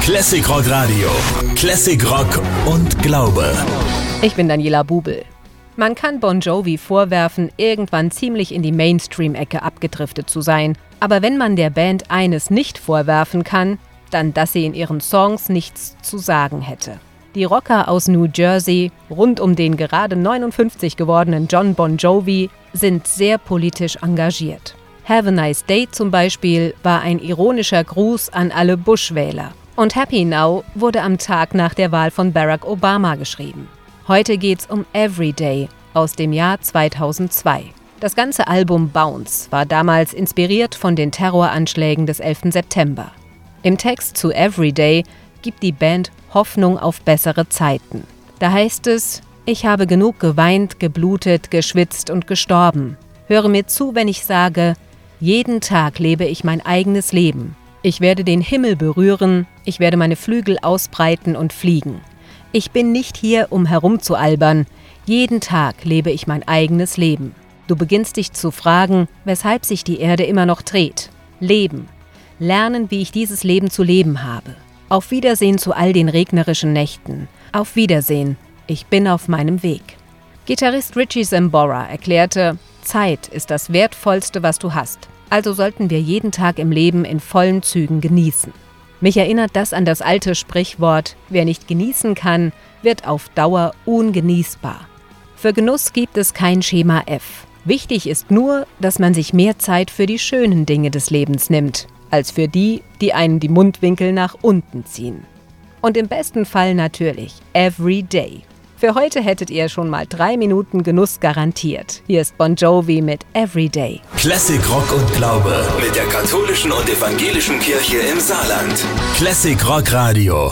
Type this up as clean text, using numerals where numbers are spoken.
Classic Rock Radio. Classic Rock und Glaube. Ich bin Daniela Bubel. Man kann Bon Jovi vorwerfen, irgendwann ziemlich in die Mainstream-Ecke abgedriftet zu sein. Aber wenn man der Band eines nicht vorwerfen kann, dann, dass sie in ihren Songs nichts zu sagen hätte. Die Rocker aus New Jersey, rund um den gerade 59 gewordenen John Bon Jovi, sind sehr politisch engagiert. Have a Nice Day zum Beispiel war ein ironischer Gruß an alle Bush-Wähler. Und Happy Now wurde am Tag nach der Wahl von Barack Obama geschrieben. Heute geht's um Everyday aus dem Jahr 2002. Das ganze Album Bounce war damals inspiriert von den Terroranschlägen des 11. September. Im Text zu Everyday gibt die Band Hoffnung auf bessere Zeiten. Da heißt es: Ich habe genug geweint, geblutet, geschwitzt und gestorben. Höre mir zu, wenn ich sage, jeden Tag lebe ich mein eigenes Leben. Ich werde den Himmel berühren, ich werde meine Flügel ausbreiten und fliegen. Ich bin nicht hier, um herumzualbern. Jeden Tag lebe ich mein eigenes Leben. Du beginnst dich zu fragen, weshalb sich die Erde immer noch dreht. Leben. Lernen, wie ich dieses Leben zu leben habe. Auf Wiedersehen zu all den regnerischen Nächten. Auf Wiedersehen. Ich bin auf meinem Weg. Gitarrist Richie Sambora erklärte: Zeit ist das Wertvollste, was du hast. Also sollten wir jeden Tag im Leben in vollen Zügen genießen. Mich erinnert das an das alte Sprichwort: Wer nicht genießen kann, wird auf Dauer ungenießbar. Für Genuss gibt es kein Schema F. Wichtig ist nur, dass man sich mehr Zeit für die schönen Dinge des Lebens nimmt, als für die, die einen die Mundwinkel nach unten ziehen. Und im besten Fall natürlich every day. Für heute hättet ihr schon mal 3 Minuten Genuss garantiert. Hier ist Bon Jovi mit Everyday. Classic Rock und Glaube mit der katholischen und evangelischen Kirche im Saarland. Classic Rock Radio.